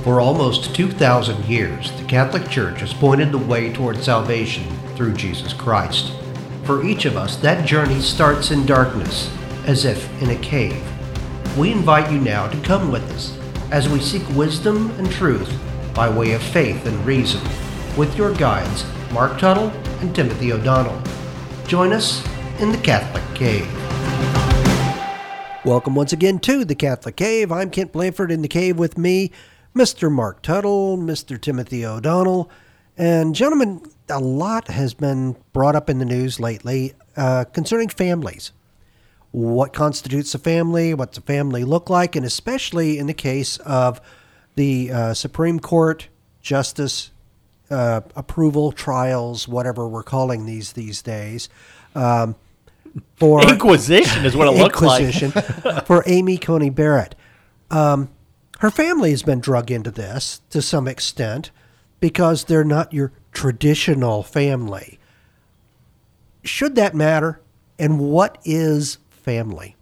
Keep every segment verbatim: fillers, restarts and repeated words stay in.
For almost two thousand years, the Catholic Church has pointed the way toward salvation through Jesus Christ. For each of us, that journey starts in darkness, as if in a cave. We invite you now to come with us as we seek wisdom and truth by way of faith and reason, with your guides, Mark Tuttle and Timothy O'Donnell. Join us in the Catholic Cave. Welcome once again to the Catholic Cave. I'm Kent Blanford. In the cave with me, Mister Mark Tuttle, Mister Timothy O'Donnell. And gentlemen, a lot has been brought up in the news lately uh, concerning families. What constitutes a family? What's a family look like? And especially in the case of the uh, Supreme Court justice uh, approval trials, whatever we're calling these these days. Um, for Inquisition is what it looks like. Inquisition for Amy Coney Barrett. Um, her family has been drug into this to some extent because they're not your traditional family. Should that matter? And what is family?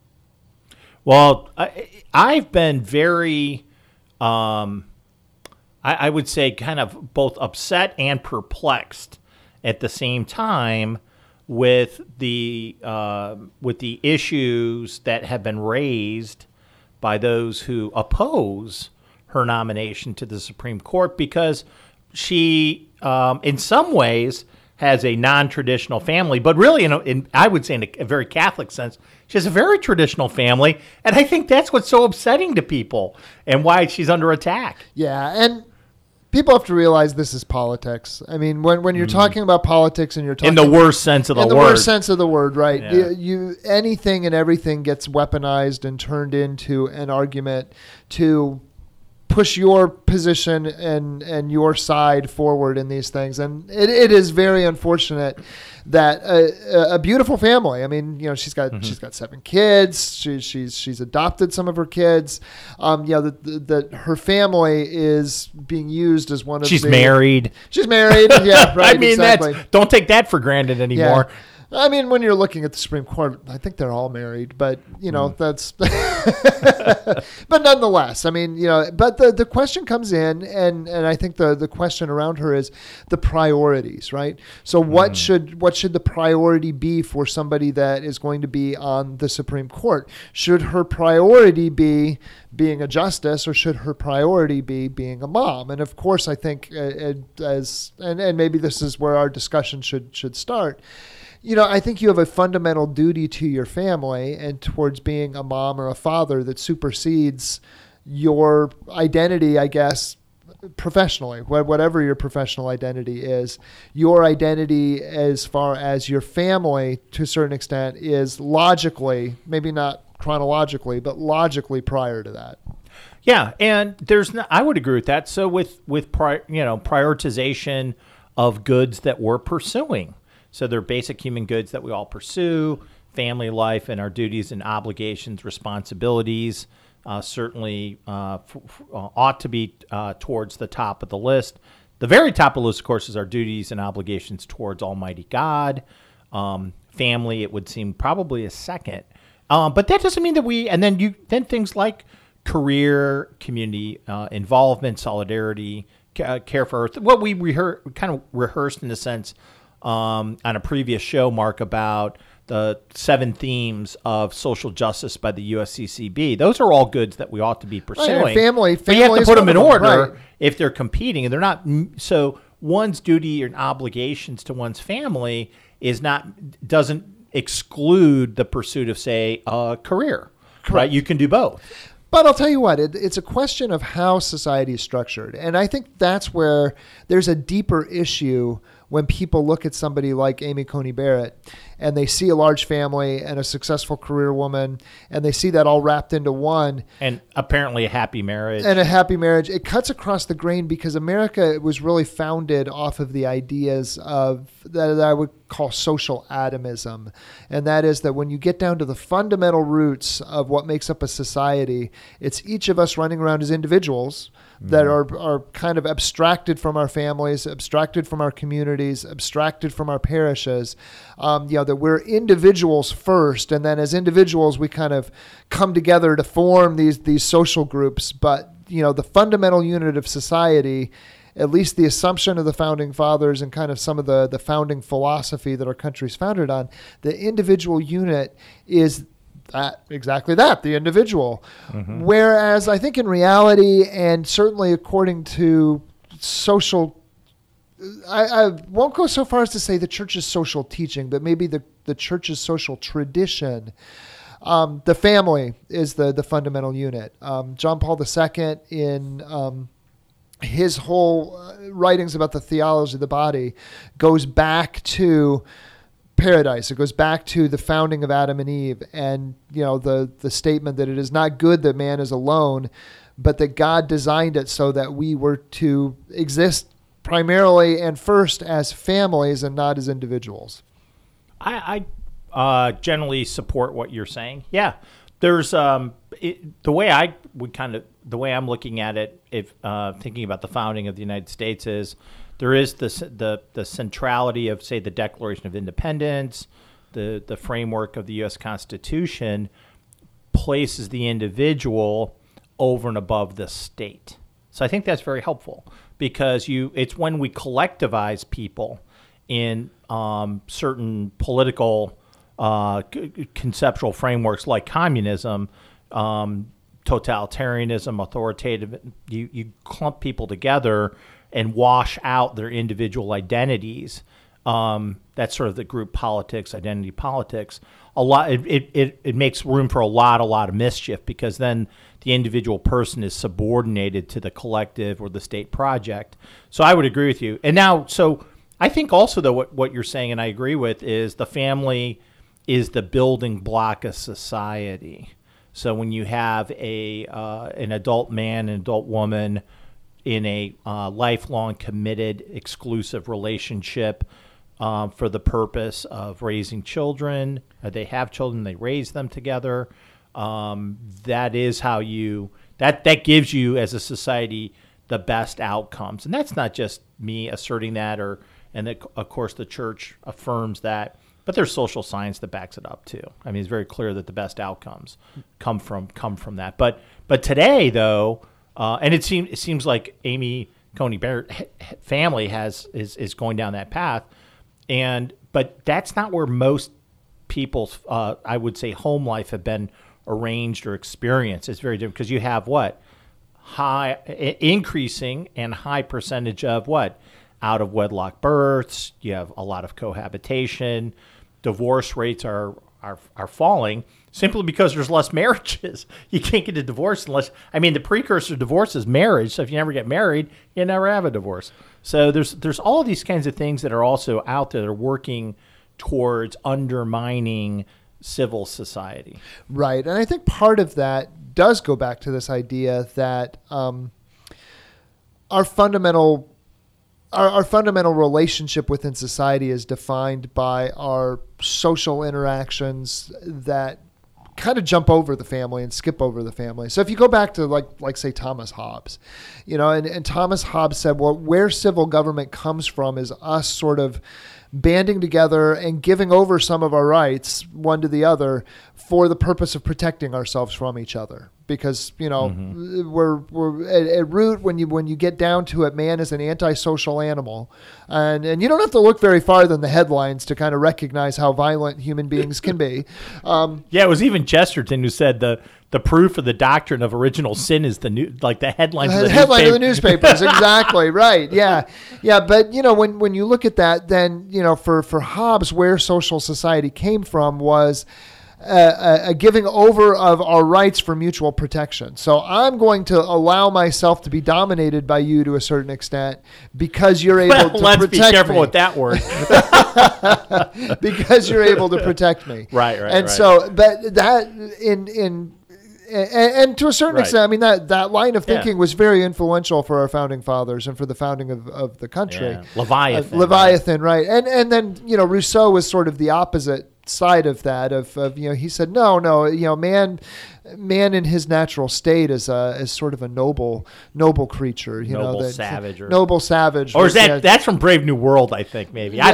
Well, I, I've been very, um, I, I would say, kind of both upset and perplexed at the same time with the uh, with the issues that have been raised by those who oppose her nomination to the Supreme Court, because she, um, in some ways, has a non-traditional family, but really, in, a, in I would say in a, a very Catholic sense, she has a very traditional family, and I think that's what's so upsetting to people and why she's under attack. Yeah, and people have to realize this is politics. I mean, when when you're mm. talking about politics and you're talking in the worst sense of the in word, the worst sense of the word, right? Yeah. You, you anything and everything gets weaponized and turned into an argument to push your position and, and your side forward in these things. And it, it is very unfortunate that a, a beautiful family, I mean, you know, she's got, mm-hmm. she's got seven kids. She, she's, she's adopted some of her kids. Um, you know, that, that her family is being used as one of she's the, married. She's married. Yeah. Right. I mean, exactly. that's, don't take that for granted anymore. Yeah. I mean, when you're looking at the Supreme Court, I think they're all married, but, you know, mm. that's, but nonetheless, I mean, you know, but the, the question comes in, and, and I think the, the question around her is the priorities, right? So what mm. should, what should the priority be for somebody that is going to be on the Supreme Court? Should her priority be being a justice, or should her priority be being a mom? And of course, I think uh, as, and, and maybe this is where our discussion should, should start. You know, I think you have a fundamental duty to your family and towards being a mom or a father that supersedes your identity, I guess, professionally, whatever your professional identity is. Your identity as far as your family, to a certain extent, is logically, maybe not chronologically, but logically prior to that. Yeah, and there's no, I would agree with that. So with, with pri, you know, prioritization of goods that we're pursuing. So they're basic human goods that we all pursue, family life and our duties and obligations, responsibilities, uh, certainly uh, f- f- uh, ought to be uh, towards the top of the list. The very top of the list, of course, is our duties and obligations towards Almighty God. Um, family, it would seem, probably a second. Um, but that doesn't mean that we, and then you, then things like career, community uh, involvement, solidarity, ca- care for Earth, what we rehear- kind of rehearsed in a sense Um, on a previous show, Mark, about the seven themes of social justice by the U S C C B. Those are all goods that we ought to be pursuing. Right, family, family, but you have to put them in order right. if they're competing, and they're not. So one's duty and obligations to one's family is not doesn't exclude the pursuit of, say, a career. Correct. Right? You can do both. But I'll tell you what, it, it's a question of how society is structured. And I think that's where there's a deeper issue when people look at somebody like Amy Coney Barrett and they see a large family and a successful career woman, and they see that all wrapped into one. And apparently a happy marriage. And a happy marriage. It cuts across the grain because America was really founded off of the ideas of that I would call social atomism. And that is that when you get down to the fundamental roots of what makes up a society, it's each of us running around as individuals that are, are kind of abstracted from our families, abstracted from our communities, abstracted from our parishes. Um, you know, that we're individuals first, and then as individuals, we kind of come together to form these these social groups. But you know, the fundamental unit of society, at least the assumption of the founding fathers and kind of some of the, the founding philosophy that our country's founded on, the individual unit is that, exactly that, the individual. Mm-hmm. Whereas I think in reality, and certainly according to social, I, I won't go so far as to say the church's social teaching, but maybe the, the church's social tradition, um, the family is the, the fundamental unit. Um, John Paul the Second in um, his whole uh, writings about the theology of the body goes back to paradise. It goes back to the founding of Adam and Eve, and you know the the statement that it is not good that man is alone, but that God designed it so that we were to exist primarily and first as families and not as individuals. I, I uh, generally support what you're saying. Yeah, there's um, it, the way I would kind of the way I'm looking at it, if uh, thinking about the founding of the United States is. There is the, the the centrality of, say, the Declaration of Independence, the, the framework of the U S Constitution places the individual over and above the state. So I think that's very helpful because you it's when we collectivize people in um, certain political uh, c- conceptual frameworks like communism, um, totalitarianism, authoritative, you, you clump people together and wash out their individual identities. Um, that's sort of the group politics, identity politics. A lot, it, it, it, it makes room for a lot, a lot of mischief because then the individual person is subordinated to the collective or the state project. So I would agree with you. And now, so I think also though what, what you're saying, and I agree with, is the family is the building block of society. So when you have a uh, an adult man, an adult woman, in a uh, lifelong, committed, exclusive relationship um, for the purpose of raising children. Uh, they have children, they raise them together. Um, that is how you, that, that gives you as a society the best outcomes. And that's not just me asserting that, or and the, of course the church affirms that, but there's social science that backs it up too. I mean, it's very clear that the best outcomes come from come from that. But but today though, Uh, and it seems it seems like Amy Coney Barrett family has is, is going down that path, and but that's not where most people's uh, I would say home life have been arranged or experienced. It's very different because you have what high increasing and high percentage of what out of wedlock births. You have a lot of cohabitation. Divorce rates are are are falling. Simply because there's less marriages. You can't get a divorce unless, I mean, the precursor to divorce is marriage. So if you never get married, you never have a divorce. So there's there's all these kinds of things that are also out there that are working towards undermining civil society. Right. And I think part of that does go back to this idea that um, our fundamental Our, our fundamental relationship within society is defined by our social interactions that kind of jump over the family and skip over the family. So if you go back to like, like say Thomas Hobbes, you know, and, and Thomas Hobbes said, well, where civil government comes from is us sort of banding together and giving over some of our rights one to the other for the purpose of protecting ourselves from each other. Because, you know, mm-hmm. we're, we're at, at root, when you when you get down to it, man is an antisocial animal. And and you don't have to look very far than the headlines to kind of recognize how violent human beings can be. Um, yeah, it was even Chesterton who said the the proof of the doctrine of original sin is the new, like the headlines. The of the headline newspaper. of the newspapers, exactly, right. Yeah, yeah. But, you know, when, when you look at that, then, you know, for, for Hobbes, where social society came from was a, a giving over of our rights for mutual protection. So I'm going to allow myself to be dominated by you to a certain extent because you're able well, to let's protect me. Let's be careful with that word. Because you're able to protect me. Right, right, And right. so, but that in in And, and to a certain Right. extent, I mean, that, that line of thinking Yeah. was very influential for our founding fathers and for the founding of, of the country. Yeah. Leviathan. Uh, Leviathan, right. And and then, you know, Rousseau was sort of the opposite side of that. Of, of you know, he said, no, no, you know, man, man in his natural state is a is sort of a noble, noble creature. You noble know, that, savage, or, noble savage, or is that yeah. that's from Brave New World? I think maybe Yeah. I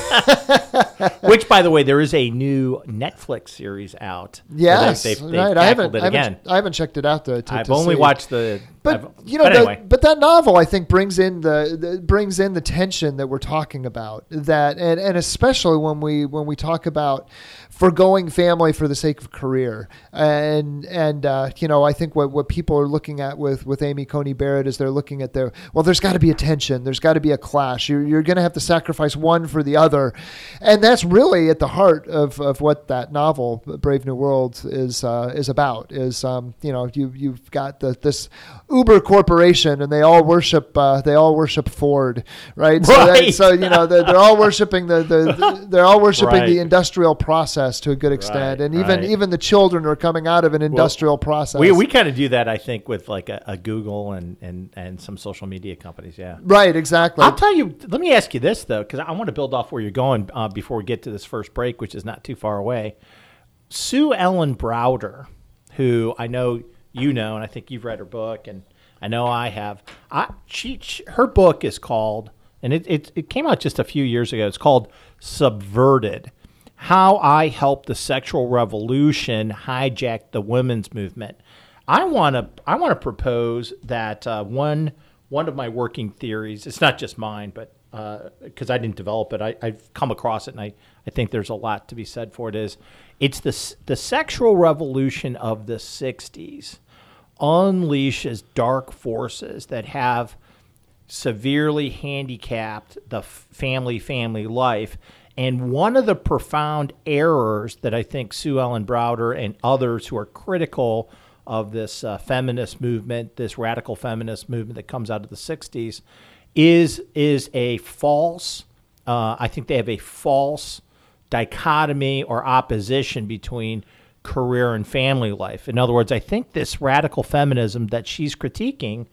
don't know. Which, by the way, there is a new Netflix series out. Yes, they, they've, they've right. I haven't, it I again. haven't, I haven't checked it out. To, to, I've to only see. watched the. But I've, you know, but the, anyway. but that novel I think brings in the, the brings in the tension that we're talking about. That and, and especially when we when we talk about forgoing family for the sake of career, and and uh, you know, I think what, what people are looking at with, with Amy Coney Barrett is they're looking at their well, there's got to be a tension, there's got to be a clash. You're you're going to have to sacrifice one for the other, and that's really at the heart of, of what that novel Brave New World is uh, is about. Is um, you know you you've got the this Uber corporation, and they all worship uh, they all worship Ford, right? So, Right. that, so you know they're, they're all worshiping the, the, the they're all worshiping Right. the industrial process to a good extent, Right, and even right. even the children are coming out of an industrial process. We we kind of do that, I think, with like a, a Google and, and, and some social media companies. Yeah. right, exactly. I'll tell you. Let me ask you this though, because I want to build off where you're going uh, before we get to this first break, which is not too far away. Sue Ellen Browder, who I know you know, and I think you've read her book, and I know I have. I, she, she her book is called, and it, it it came out just a few years ago. It's called Subverted: How I Helped the Sexual Revolution Hijack the Women's Movement. I want to I want to propose that uh, one one of my working theories. It's not just mine, but because uh, I didn't develop it, I, I've come across it, and I, I think there's a lot to be said for it. Is it's the the sexual revolution of the sixties unleashes dark forces that have severely handicapped the family family life. And one of the profound errors that I think Sue Ellen Browder and others who are critical of this uh, feminist movement, this radical feminist movement that comes out of the sixties, is is a false, uh, I think they have a false dichotomy or opposition between career and family life. In other words, I think this radical feminism that she's critiquing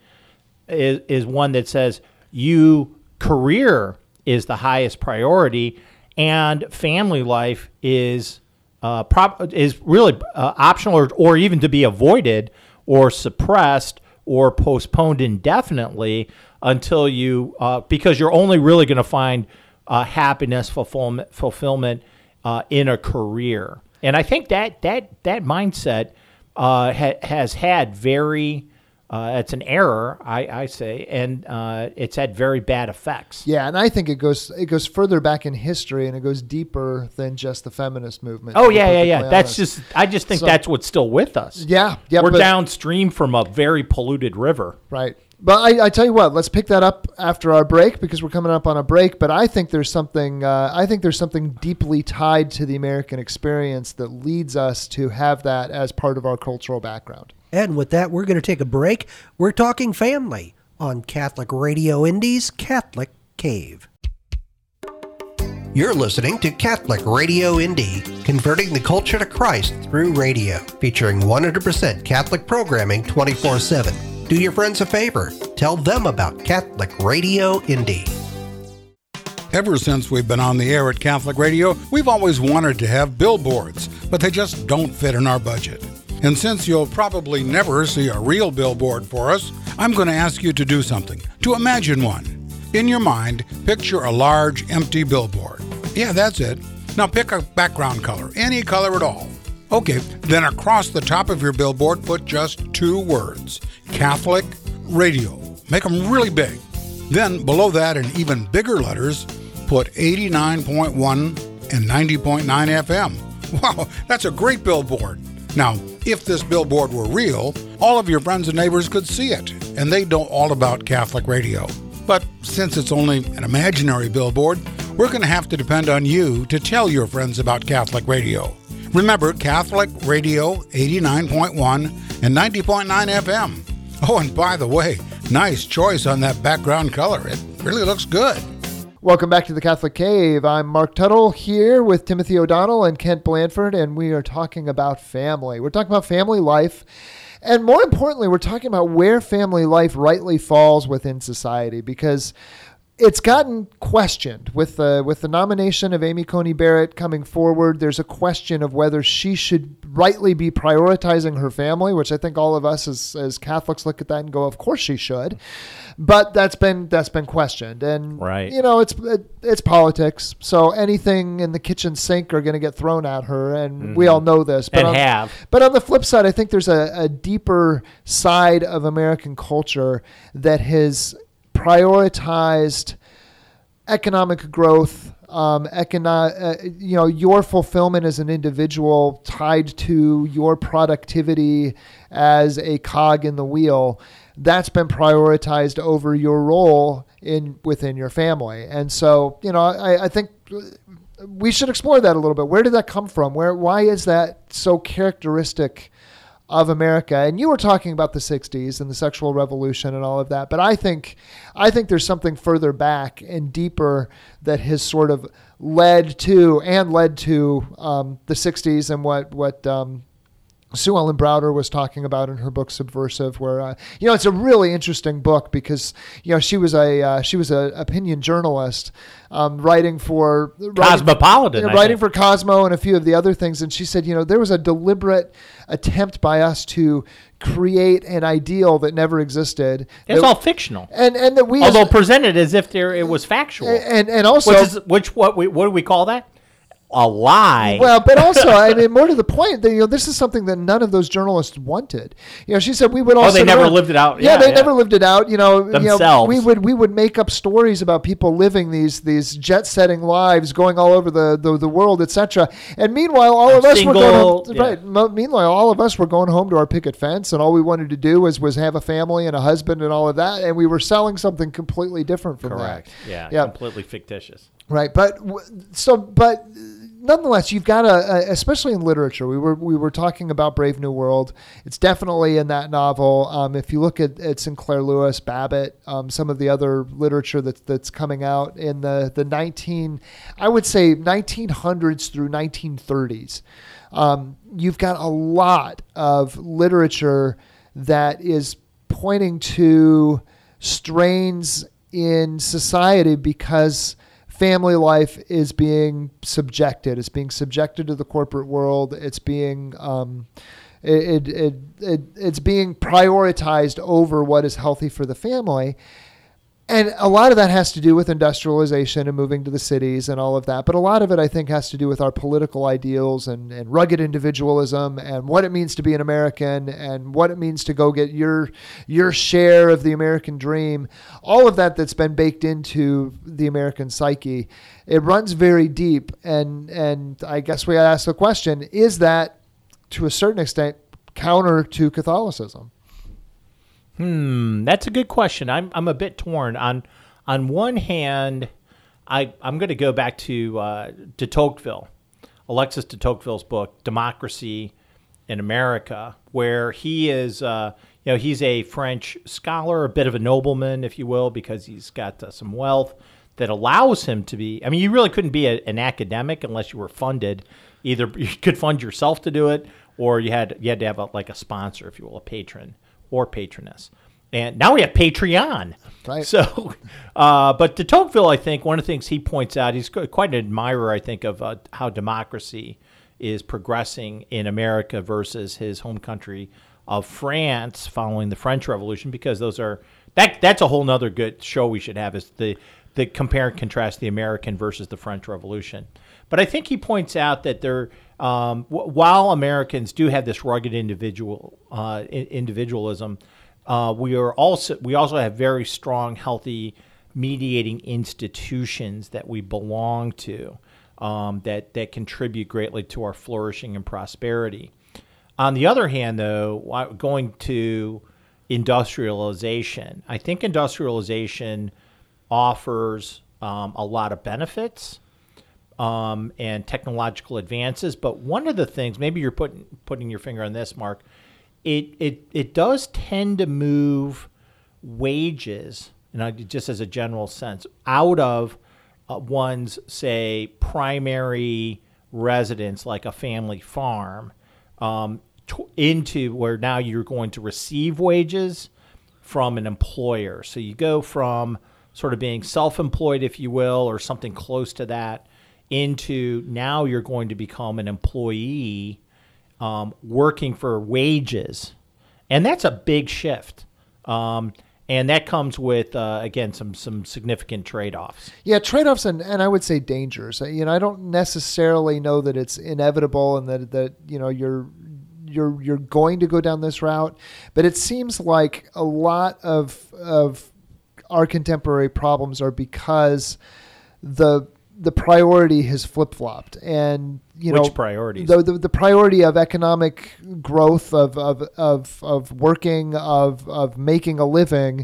is, is one that says you career is the highest priority and family life is uh, prop, is really uh, optional or, or even to be avoided or suppressed or postponed indefinitely until you uh, because you're only really going to find uh, happiness fulfillment fulfillment uh, in a career. And I think that that that mindset uh, ha, has had very uh, it's an error, I, I say, and uh, it's had very bad effects. Yeah, and I think it goes it goes further back in history, and it goes deeper than just the feminist movement. Oh to be yeah, yeah, yeah. perfectly That's honest. just I just think So- that's what's still with us. Yeah, yeah. We're but- downstream from a very polluted river. Right. But I, I tell you what, let's pick that up after our break because we're coming up on a break. But I think there's something uh, I think there's something deeply tied to the American experience that leads us to have that as part of our cultural background. And with that, we're going to take a break. We're talking family on Catholic Radio Indy's Catholic Cave. You're listening to Catholic Radio Indy, converting the culture to Christ through radio, featuring one hundred percent Catholic programming twenty-four seven. Do your friends a favor. Tell them about Catholic Radio Indy. Ever since we've been on the air at Catholic Radio, we've always wanted to have billboards, but they just don't fit in our budget. And since you'll probably never see a real billboard for us, I'm going to ask you to do something, to imagine one. In your mind, picture a large, empty billboard. Yeah, that's it. Now pick a background color, any color at all. Okay, then across the top of your billboard, put just two words, Catholic Radio. Make them really big. Then below that, in even bigger letters, put eighty-nine point one and ninety point nine F M. Wow, that's a great billboard. Now, if this billboard were real, all of your friends and neighbors could see it, and they'd know all about Catholic Radio. But since it's only an imaginary billboard, we're going to have to depend on you to tell your friends about Catholic Radio. Remember, Catholic Radio eighty-nine point one and ninety point nine F M. Oh, and by the way, nice choice on that background color. It really looks good. Welcome back to the Catholic Cave. I'm Mark Tuttle here with Timothy O'Donnell and Kent Blanford, and we are talking about family. We're talking about family life, and more importantly, we're talking about where family life rightly falls within society, because it's gotten questioned with the with the nomination of Amy Coney Barrett coming forward. There's a question of whether she should rightly be prioritizing her family, which I think all of us as, as Catholics look at that and go, of course she should. But that's been that's been questioned, and right. you know it's it, it's politics. So anything in the kitchen sink are going to get thrown at her, and mm-hmm. we all know this. But and on, have. But on the flip side, I think there's a, a deeper side of American culture that has prioritized economic growth, um, econo- uh, you know, your fulfillment as an individual tied to your productivity as a cog in the wheel. That's been prioritized over your role in within your family. And so, you know, I, I think we should explore that a little bit. Where did that come from? Where, why is that so characteristic of America? And you were talking about the sixties and the sexual revolution and all of that, but I think I think there's something further back and deeper that has sort of led to and led to um, the sixties and what what um, Sue Ellen Browder was talking about in her book Subversive, where uh, you know it's a really interesting book because you know she was a uh, she was an opinion journalist um, writing for Cosmopolitan, writing, you know, writing for Cosmo and a few of the other things, and she said you know there was a deliberate attempt by us to create an ideal that never existed. It's that, all fictional, and and that we although as, presented as if there it was factual, and and also which is which what we what do we call that? A lie. Well, but also, I mean, more to the point, that, you know, this is something that none of those journalists wanted. You know, she said we would all. Oh, they never around, lived it out. Yeah, yeah they yeah. never lived it out. You know, themselves. You know, we would we would make up stories about people living these these jet setting lives, going all over the the, the world, et cetera. And meanwhile, all I'm of us single, were going home, yeah. right. Mo- meanwhile, all of us were going home to our picket fence, and all we wanted to do was was have a family and a husband and all of that, and we were selling something completely different from Correct. that. Yeah, yeah, completely fictitious. Right, but so but. Nonetheless, you've got a, especially in literature. We were we were talking about Brave New World. It's definitely in that novel. Um, if you look at, at Sinclair Lewis, Babbitt, um, some of the other literature that's that's coming out in the the nineteen, I would say nineteen hundreds through nineteen thirties, um, you've got a lot of literature that is pointing to strains in society because family life is being subjected. It's being subjected to the corporate world. It's being um, it, it, it it's being prioritized over what is healthy for the family. And a lot of that has to do with industrialization and moving to the cities and all of that. But a lot of it, I think, has to do with our political ideals and, and rugged individualism and what it means to be an American and what it means to go get your your share of the American dream. All of that that's been baked into the American psyche. It runs very deep. And, and I guess we got to ask the question, is that, to a certain extent, counter to Catholicism? Hmm, that's a good question. I'm I'm a bit torn. On on one hand, I I'm going to go back to uh, de Tocqueville, Alexis de Tocqueville's book Democracy in America, where he is uh, you know he's a French scholar, a bit of a nobleman, if you will, because he's got uh, some wealth that allows him to be. I mean, you really couldn't be a, an academic unless you were funded. Either you could fund yourself to do it, or you had you had to have a, like a sponsor, if you will, a patron or patroness. And now we have Patreon. Right. So, uh, but de Tocqueville, I think, one of the things he points out, he's quite an admirer, I think, of uh, how democracy is progressing in America versus his home country of France following the French Revolution, because those are, that that's a whole nother good show we should have, is the, the compare and contrast the American versus the French Revolution. But I think he points out that there, um, w- while Americans do have this rugged individual uh, individualism, uh, we are also we also have very strong, healthy, mediating institutions that we belong to, um, that that contribute greatly to our flourishing and prosperity. On the other hand, though, going to industrialization, I think industrialization offers um, a lot of benefits. Um, and technological advances, but one of the things, maybe you're putting putting your finger on this, Mark, it it it does tend to move wages, you know, just as a general sense, out of uh, one's, say, primary residence, like a family farm, um, to, into where now you're going to receive wages from an employer. So you go from sort of being self-employed, if you will, or something close to that, into now you're going to become an employee um, working for wages. And that's a big shift. Um, and that comes with, uh, again, some some significant trade-offs. Yeah, trade-offs and, and I would say dangers. You know, I don't necessarily know that it's inevitable and that, that you know, you're you're you're going to go down this route, but it seems like a lot of of our contemporary problems are because the the priority has flip-flopped, and you know, which priorities? The, the the priority of economic growth, of of of of working, of of making a living,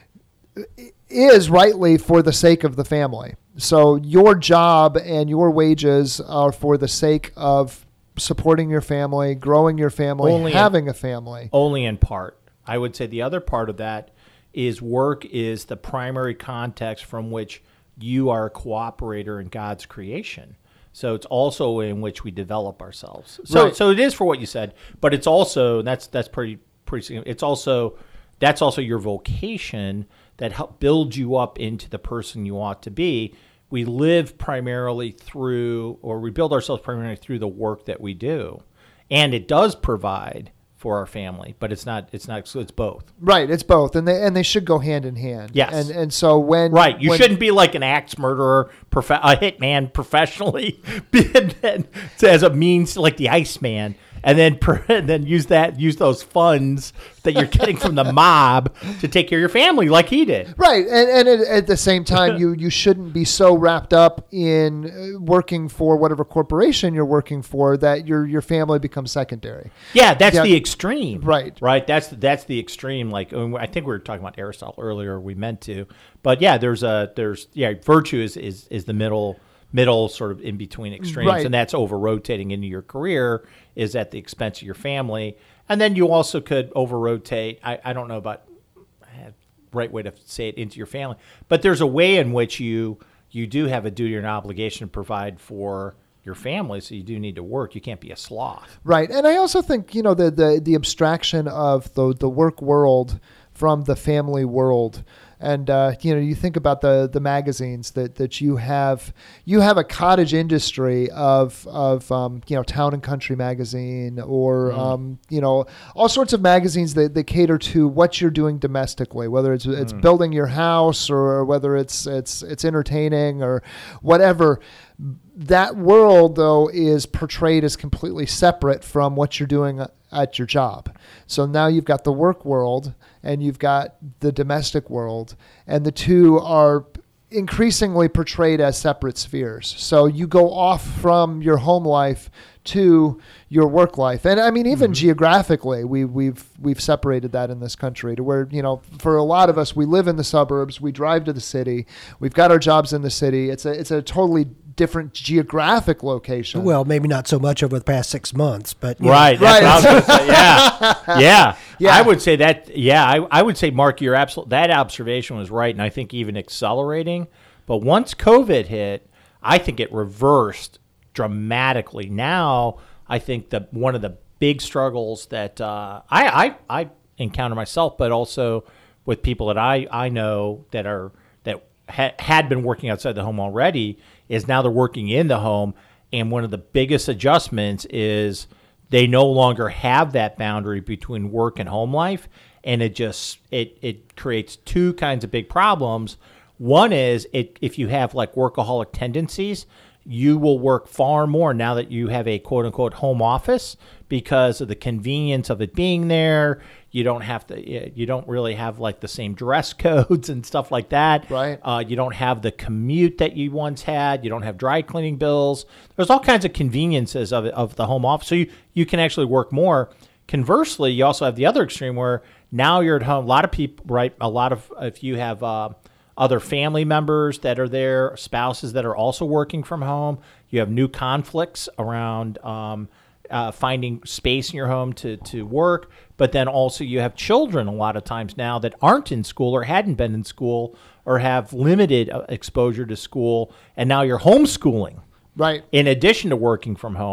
is rightly for the sake of the family. So your job and your wages are for the sake of supporting your family, growing your family, only having in, a family. Only in part. I would say the other part of that is work is the primary context from which you are a cooperator in God's creation. So it's also in which we develop ourselves. So Right. so it is for what you said, but it's also that's that's pretty pretty significant. It's also that's also your vocation that help build you up into the person you ought to be. We live primarily through, or we build ourselves primarily through the work that we do, and it does provide for our family, but it's not. It's not. So it's both. Right, it's both, and they and they should go hand in hand. Yes. and and so when Right, you when, shouldn't be like an axe murderer, prof- a hitman professionally, and then as a means like the Iceman, and then per- and then use that use those funds that you're getting from the mob to take care of your family, like he did. Right, and and at, at the same time, you you shouldn't be so wrapped up in uh, working for whatever corporation you're working for that your your family becomes secondary. Yeah, that's Yeah. the extreme. Right. Right. That's that's the extreme. Like I think we were talking about Aristotle earlier. We meant to, but yeah, there's a there's yeah, virtue is is, is the middle middle sort of in between extremes, Right. and that's over rotating into your career is at the expense of your family, and then you also could over rotate. I, I don't know about the right way to say it, into your family, but there's a way in which you you do have a duty or an obligation to provide for your family, so you do need to work. You can't be a sloth. Right, and I also think you know the the the abstraction of the the work world from the family world. And uh, you know, you think about the the magazines that, that you have. You have a cottage industry of of um, you know, Town and Country magazine, or mm. um, you know, all sorts of magazines that, that cater to what you're doing domestically, whether it's it's mm. building your house, or whether it's it's it's entertaining or whatever. That world, though, is portrayed as completely separate from what you're doing at your job. So now you've got the work world and you've got the domestic world, and the two are increasingly portrayed as separate spheres. So you go off from your home life to your work life. And I mean, even mm-hmm. geographically, we, we've we've separated that in this country to where, you know, for a lot of us, we live in the suburbs, we drive to the city, we've got our jobs in the city. It's a it's a totally different geographic location. Well, maybe not so much over the past six months, but you right, know. that's right. What I was gonna say. Yeah, yeah, yeah. I would say that. Yeah, I, I would say, Mark, you're absolute. That observation was right, and I think even accelerating. But once COVID hit, I think it reversed dramatically. Now, I think that one of the big struggles that uh, I, I I encounter myself, but also with people that I, I know that are that ha- had been working outside the home already, is now they're working in the home, and one of the biggest adjustments is they no longer have that boundary between work and home life, and it just it it creates two kinds of big problems. One is it if you have like workaholic tendencies, you will work far more now that you have a quote unquote home office because of the convenience of it being there. You don't have to, you don't really have like the same dress codes and stuff like that. Right. Uh, you don't have the commute that you once had. You don't have dry cleaning bills. There's all kinds of conveniences of of the home office. So you, you can actually work more. Conversely, you also have the other extreme where now you're at home. A lot of people, right? A lot of, if you have, uh, other family members that are there, spouses that are also working from home. You have new conflicts around um, uh, finding space in your home to, to work. But then also you have children a lot of times now that aren't in school or hadn't been in school or have limited exposure to school. And now you're homeschooling. Right. In addition to working from home.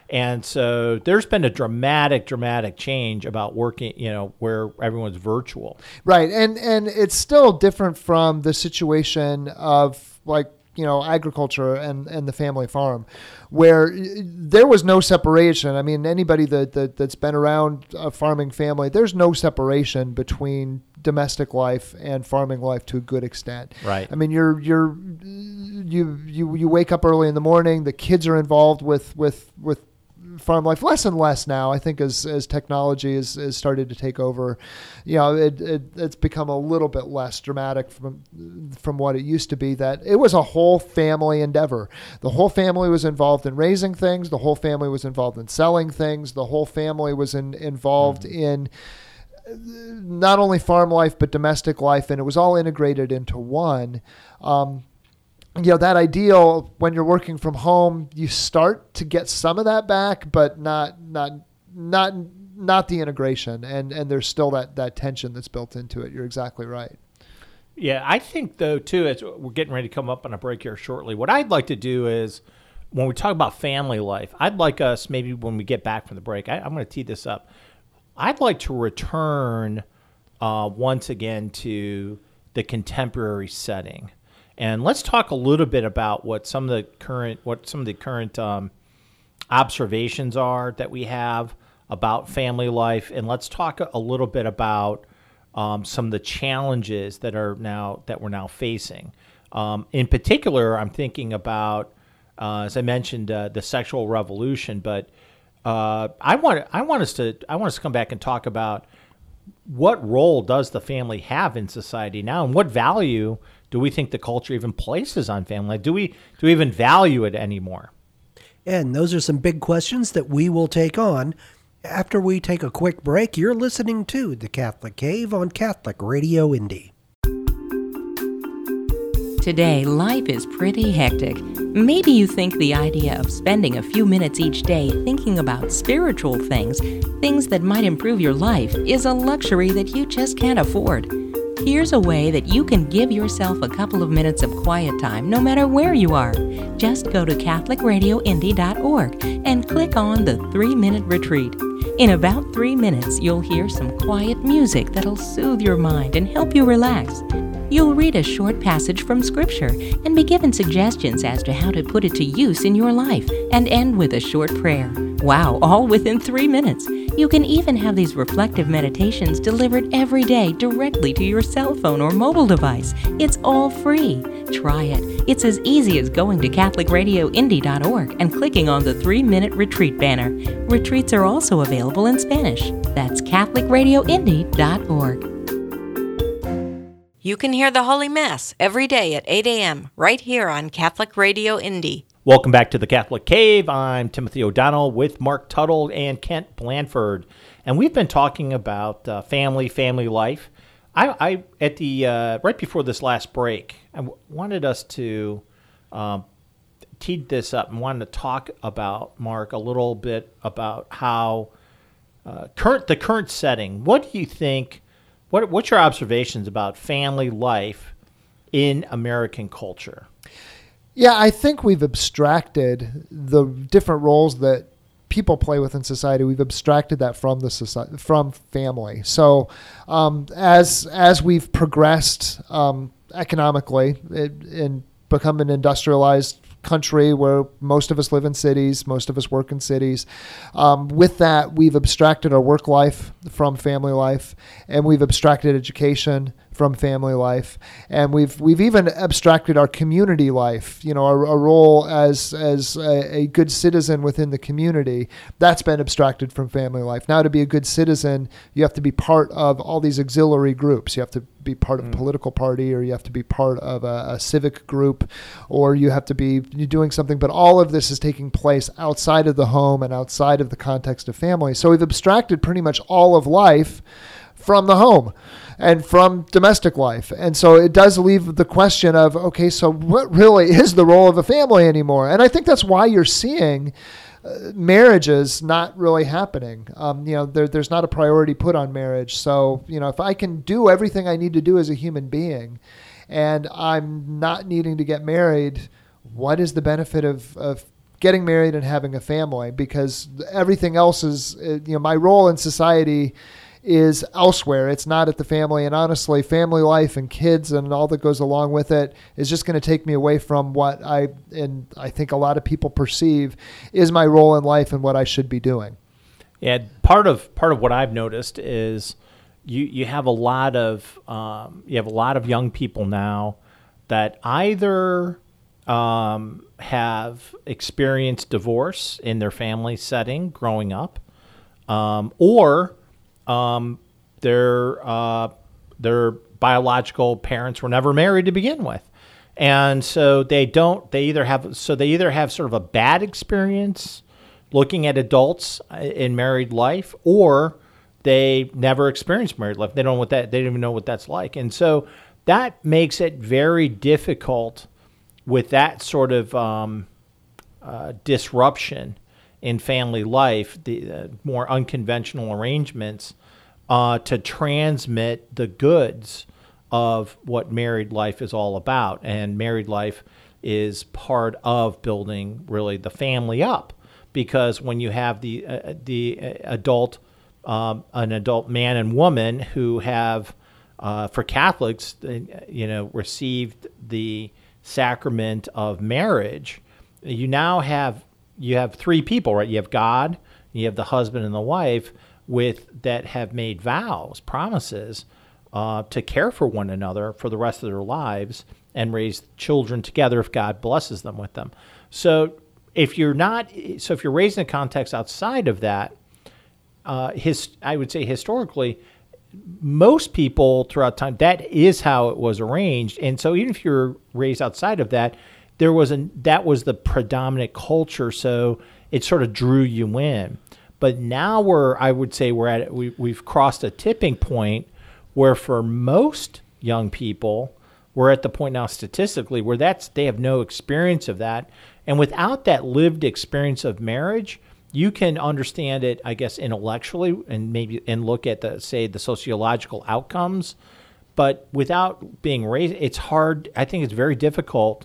And so there's been a dramatic, dramatic change about working, you know, where everyone's virtual. Right. And and it's still different from the situation of like, you know, agriculture and, and the family farm, where there was no separation. I mean, anybody that, that, that's been around a farming family, there's no separation between domestic life and farming life to a good extent. Right. I mean, you're you're you you you wake up early in the morning. The kids are involved with with with farm life less and less now. I think as as technology has, has started to take over, you know, it, it it's become a little bit less dramatic from from what it used to be. That it was a whole family endeavor. The whole family was involved in raising things. The whole family was involved in selling things. The whole family was in, involved mm. in not only farm life, but domestic life, and it was all integrated into one. Um, you know, that ideal, when you're working from home, you start to get some of that back, but not, not, not, not the integration. And, and there's still that, that tension that's built into it. You're exactly right. Yeah. I think though, too, as we're getting ready to come up on a break here shortly, what I'd like to do is when we talk about family life, I'd like us maybe when we get back from the break, I, I'm going to tee this up. I'd like to return uh, once again to the contemporary setting, and let's talk a little bit about what some of the current what some of the current um, observations are that we have about family life, and let's talk a little bit about um, some of the challenges that are now that we're now facing. Um, in particular, I'm thinking about, uh, as I mentioned, uh, the sexual revolution, but Uh, I want I want us to I want us to come back and talk about what role does the family have in society now, and what value do we think the culture even places on family? Do we do we even value it anymore? And those are some big questions that we will take on after we take a quick break. You're listening to The Catholic Cave on Catholic Radio Indy. Today, life is pretty hectic. Maybe you think the idea of spending a few minutes each day thinking about spiritual things, things that might improve your life, is a luxury that you just can't afford. Here's a way that you can give yourself a couple of minutes of quiet time no matter where you are. Just go to Catholic Radio Indy dot org and click on the three-minute retreat. In about three minutes, you'll hear some quiet music that'll soothe your mind and help you relax. You'll read a short passage from Scripture and be given suggestions as to how to put it to use in your life, and end with a short prayer. Wow, all within three minutes. You can even have these reflective meditations delivered every day directly to your cell phone or mobile device. It's all free. Try it. It's as easy as going to Catholic Radio Indy dot org and clicking on the three-minute retreat banner. Retreats are also available in Spanish. That's Catholic Radio Indy dot org. You can hear the Holy Mass every day at eight a.m. right here on Catholic Radio Indy. Welcome back to the Catholic Cave. I'm Timothy O'Donnell with Mark Tuttle and Kent Blanford, and we've been talking about uh, family, family life. I, I at the uh, right before this last break, I w- wanted us to um, tee this up and wanted to talk about, Mark, a little bit about how uh, current the current setting. What do you think? What what's your observations about family life in American culture? Yeah, I think we've abstracted the different roles that people play within society. We've abstracted that from the society, from family. So um, as as we've progressed um, economically it, and become an industrialized country where most of us live in cities, most of us work in cities. Um, with that, we've abstracted our work life from family life, and we've abstracted education from family life, and we've we've even abstracted our community life. You know, our, our role as as a, a good citizen within the community, that's been abstracted from family life. Now, to be a good citizen, you have to be part of all these auxiliary groups. You have to be part of a political party, or you have to be part of a, a civic group, or you have to be doing something. But all of this is taking place outside of the home and outside of the context of family. So we've abstracted pretty much all of life from the home and from domestic life. And so it does leave the question of, okay, so what really is the role of a family anymore? And I think that's why you're seeing uh, marriages not really happening. Um, you know, there, there's not a priority put on marriage. So, you know, if I can do everything I need to do as a human being and I'm not needing to get married, what is the benefit of, of getting married and having a family, because everything else is, you know, my role in society is elsewhere. It's not at the family. And honestly, family life and kids and all that goes along with it is just going to take me away from what I, and I think a lot of people perceive is my role in life and what I should be doing. Yeah, part of part of what I've noticed is you you have a lot of um, you have a lot of young people now that either um, have experienced divorce in their family setting growing up, um, or um, their uh, their biological parents were never married to begin with, and so they don't. They either have so they either have sort of a bad experience looking at adults in married life, or they never experienced married life. They don't know what that. They don't even know what that's like, and so that makes it very difficult with that sort of um, uh, disruption in family life, the uh, more unconventional arrangements, uh, to transmit the goods of what married life is all about. And married life is part of building really the family up, because when you have the uh, the adult, um, an adult man and woman who have, uh, for Catholics, you know, received the sacrament of marriage, you now have you have three people, right? You have God, you have the husband and the wife with that have made vows, promises uh, to care for one another for the rest of their lives and raise children together if God blesses them with them. So if you're not, so if you're raised in a context outside of that, uh, his I would say historically, most people throughout time, that is how it was arranged. And so even if you're raised outside of that, there was a, that was the predominant culture. So it sort of drew you in. But now we're, I would say we're at, we, we've crossed a tipping point where for most young people, we're at the point now statistically where that's, they have no experience of that. And without that lived experience of marriage, you can understand it, I guess, intellectually and maybe and look at the, say, the sociological outcomes. But without being raised, it's hard. I think it's very difficult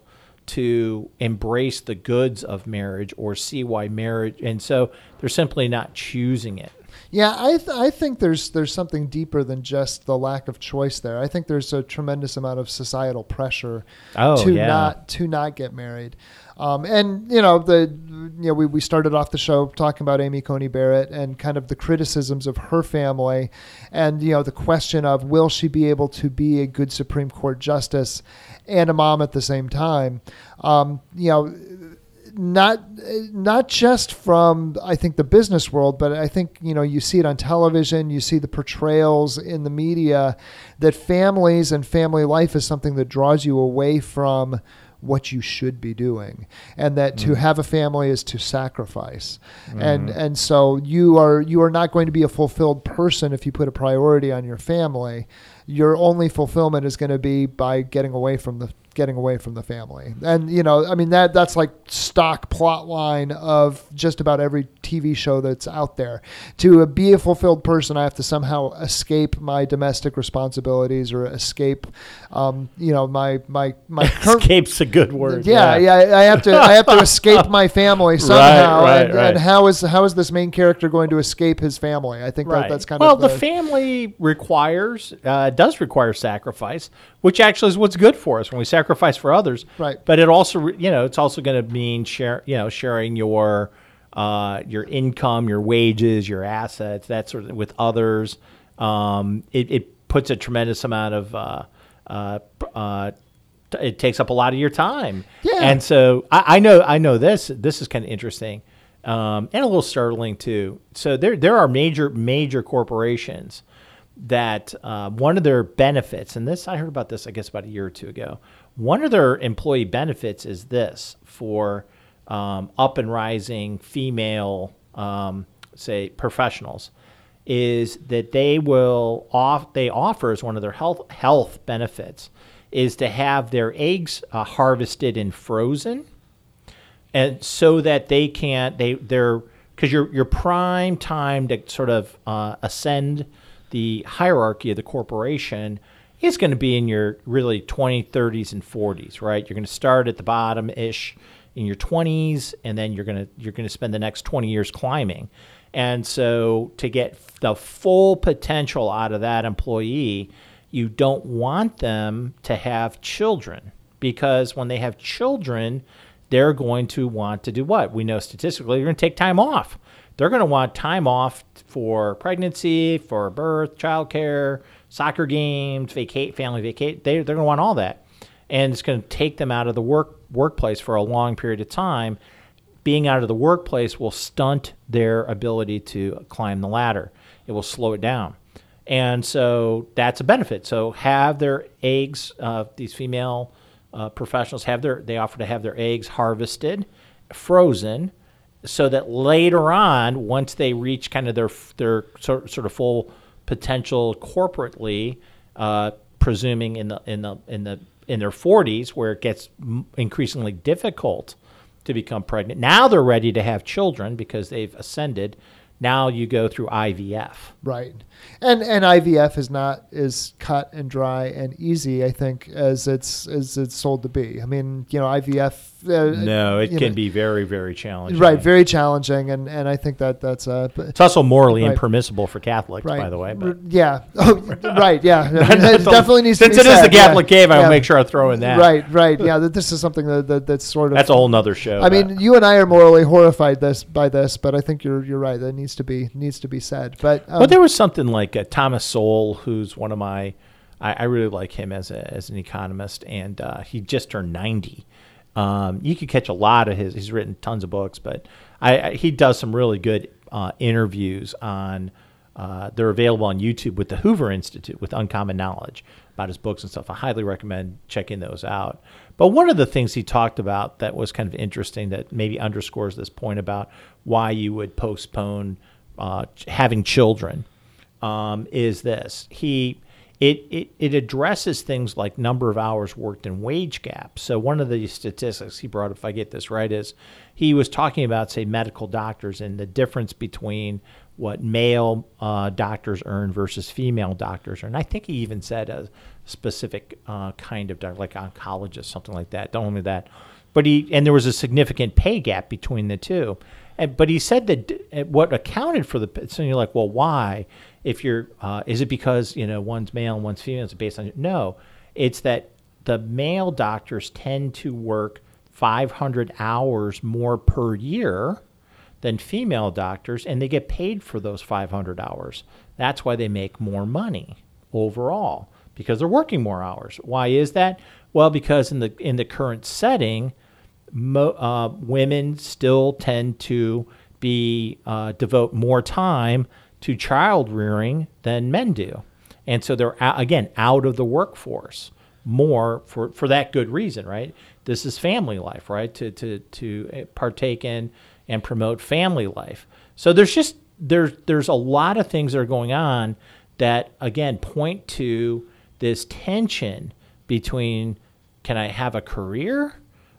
to embrace the goods of marriage or see why marriage. And so they're simply not choosing it. Yeah, I th- I think there's there's something deeper than just the lack of choice there. I think there's a tremendous amount of societal pressure oh, to yeah. not to not get married. Um, and you know the you know we, we started off the show talking about Amy Coney Barrett and kind of the criticisms of her family, and you know the question of will she be able to be a good Supreme Court justice and a mom at the same time. Um, you know. Not not just from, I think, the business world, but I think, you know, you see it on television, you see the portrayals in the media that families and family life is something that draws you away from what you should be doing, and that mm. to have a family is to sacrifice. Mm. And and so you are you are not going to be a fulfilled person if you put a priority on your family. Your only fulfillment is going to be by getting away from the getting away from the family. And, you know, I mean, that that's like stock plot line of just about every T V show that's out there. To be a fulfilled person, I have to somehow escape my domestic responsibilities or escape, um, you know, my, my, my current, escape's a good word. Yeah, Yeah. yeah. I have to, I have to escape my family somehow. Right, right, and, right. and how is, how is this main character going to escape his family? I think Right. that that's kind well, of the, the family requires, uh, does require sacrifice, which actually is what's good for us when we sacrifice for others. Right. But it also, you know, it's also going to mean share, you know, sharing your, uh, your income, your wages, your assets, that sort of with others. Um, it, it puts a tremendous amount of, uh, uh, uh, it takes up a lot of your time. Yeah. And so I, I know, I know this, this is kind of interesting. Um, and a little startling too. So there, there are major, major corporations that uh, one of their benefits, and this I heard about this, I guess, about a year or two ago. One of their employee benefits is this for um, up and rising female, um, say, professionals, is that they will off they offer as one of their health health benefits is to have their eggs uh, harvested and frozen. And so that they can't, they, they're, because your your prime time to sort of uh, ascend the hierarchy of the corporation is going to be in your really twenties, thirties, and forties, right? You're going to start at the bottom-ish in your twenties, and then you're gonna you're gonna spend the next twenty years climbing. And so to get the full potential out of that employee, you don't want them to have children, because when they have children, they're going to want to do what? We know statistically they're going to take time off. They're going to want time off for pregnancy, for birth, childcare, soccer games, vacate, family vacate. They, they're going to want all that. And it's going to take them out of the work workplace for a long period of time. Being out of the workplace will stunt their ability to climb the ladder. It will slow it down. And so that's a benefit. So have their eggs, uh, these female uh, professionals have their, they offer to have their eggs harvested, frozen, so that later on, once they reach kind of their their sort, sort of full potential corporately, uh, presuming in the in the in the in their forties, where it gets increasingly difficult to become pregnant. Now they're ready to have children because they've ascended. Now you go through I V F. Right. And and I V F is not as cut and dry and easy, I think, as it's as it's sold to be. I mean, you know, I V F. Uh, no, it can know, be very, very challenging. Right, very challenging, and, and I think that that's uh it's also morally right. impermissible for Catholics, right. by the way. But. Yeah. Oh, right. Yeah. I mean, it definitely needs to be Since it is said. the Catholic yeah. cave, I'll yeah. make sure I throw in that. Right. Right. Yeah. That this is something that, that that's sort of. That's a whole nother show. I mean, you and I are morally horrified this by this, but I think you're you're right. That needs to be needs to be said. But um, well, there was something like uh, Thomas Sowell, who's one of my, I, I really like him as a as an economist, and uh, he just turned ninety. Um, you could catch a lot of his. He's written tons of books, but I, I, he does some really good uh, interviews on. Uh, they're available on YouTube with the Hoover Institute with Uncommon Knowledge about his books and stuff. I highly recommend checking those out. But one of the things he talked about that was kind of interesting that maybe underscores this point about why you would postpone uh, having children um, is this. He it, it it addresses things like number of hours worked and wage gaps. So one of the statistics he brought up, if I get this right, is he was talking about, say, medical doctors and the difference between what male uh, doctors earn versus female doctors earn. I think he even said a specific uh, kind of doctor, like oncologist, something like that. Don't only that, but he and there was a significant pay gap between the two. And, but he said that what accounted for the. So you're like, well, why? If you're, uh, is it because you know one's male and one's female? Is it based on no? It's that the male doctors tend to work five hundred hours more per year than female doctors, and they get paid for those five hundred hours. That's why they make more money overall, because they're working more hours. Why is that? Well, because in the in the current setting, mo, uh, women still tend to be uh, devote more time to child rearing than men do, and so they're again out of the workforce more for for that good reason, right? This is family life, right? To to to partake in and promote family life. So there's just there's there's a lot of things that are going on that again point to this tension between, can I have a career,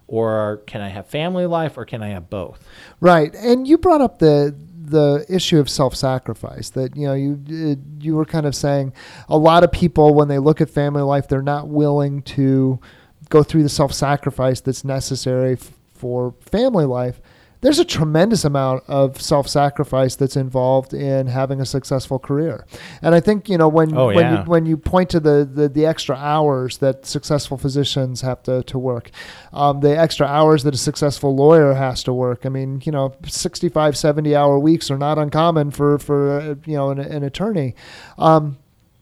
or can I have family life, or can I have both? Right. And you brought up the the issue of self-sacrifice, that you know you you were kind of saying a lot of people, when they look at family life, they're not willing to go through the self-sacrifice that's necessary f- for family life. There's a tremendous amount of self-sacrifice that's involved in having a successful career. And I think, you know, when oh, when yeah. you when you point to the, the, the extra hours that successful physicians have to, to work, um, the extra hours that a successful lawyer has to work. I mean, you know, sixty-five, seventy hour weeks are not uncommon for, for uh, you know, an, an attorney. Um,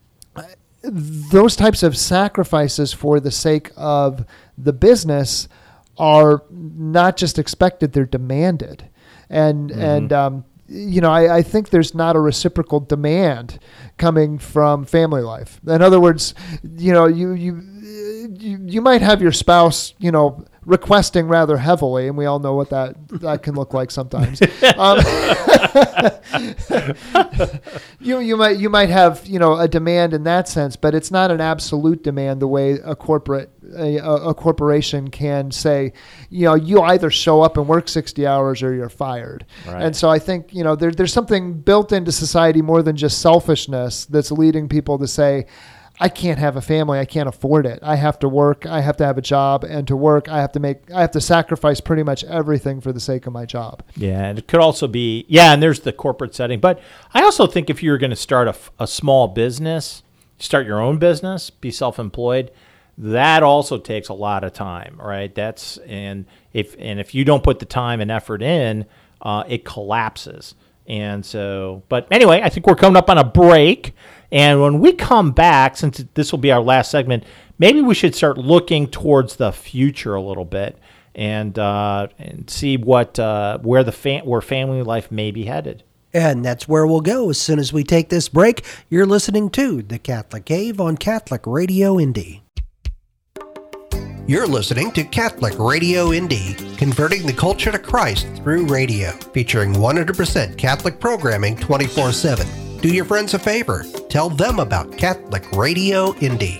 those types of sacrifices for the sake of the business are not just expected, they're demanded. And, mm-hmm. and um, you know, I, I think there's not a reciprocal demand coming from family life. In other words, you know, you, you, you, you might have your spouse, you know, requesting rather heavily, and we all know what that, that can look like sometimes. Um, you you might you might have you know a demand in that sense, but it's not an absolute demand the way a corporate a, a corporation can say, you know, you either show up and work sixty hours or you're fired. Right. And so I think, you know, there, there's something built into society more than just selfishness that's leading people to say, I can't have a family. I can't afford it. I have to work. I have to have a job, and to work, I have to make, I have to sacrifice pretty much everything for the sake of my job. Yeah. And it could also be, yeah. And there's the corporate setting, but I also think if you're going to start a, a small business, start your own business, be self-employed, that also takes a lot of time, right? That's, and if, and if you don't put the time and effort in, uh, it collapses. And so, but anyway, I think we're coming up on a break. And when we come back, since this will be our last segment, maybe we should start looking towards the future a little bit and uh, and see what uh, where the fam- where family life may be headed. And that's where we'll go as soon as we take this break. You're listening to The Catholic Cave on Catholic Radio Indy. You're listening to Catholic Radio Indy, converting the culture to Christ through radio, featuring one hundred percent Catholic programming twenty-four seven. Do your friends a favor. Tell them about Catholic Radio Indy.